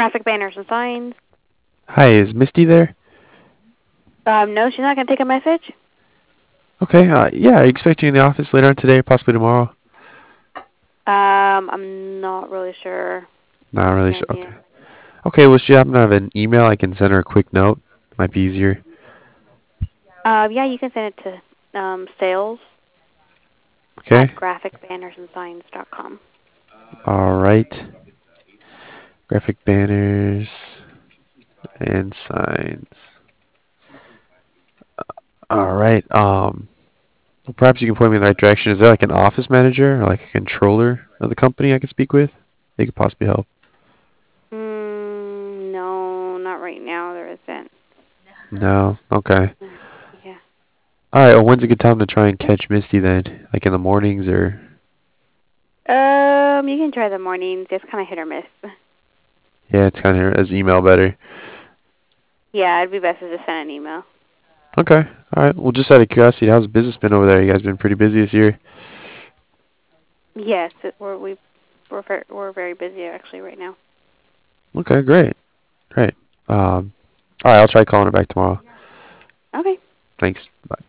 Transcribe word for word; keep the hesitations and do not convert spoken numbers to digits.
Graphic banners and signs. Hi, is Misty there? Um, no, she's not going to take a message. Okay, uh, yeah, are you expecting in the office later on today, possibly tomorrow? Um, I'm not really sure. Not really sure. And, yeah. Okay. Okay, well, she happen to have an email. I can send her a quick note. Might be easier. Uh, yeah, you can send it to um, sales Okay. at graphic banners and signs dot com. All right. Graphic banners and signs. All right. Um, well, perhaps you can point me in the right direction. Is there like an office manager or like a controller of the company I could speak with? They could possibly help. Mm, no, not right now. There isn't. No. Okay. Yeah. All right. Well, when's a good time to try and catch Misty then? Like in the mornings or? Um, you can try the mornings. It's kind of hit or miss. Yeah, it's kind of as email better. Yeah, it'd be best to just send an email. Okay. All right. Well, just out of curiosity, how's business been over there? You guys been pretty busy this year? Yes, it, we're we we're ver- we're very busy actually right now. Okay, great. Great. Um, all right, I'll try calling her back tomorrow. Okay. Thanks. Bye.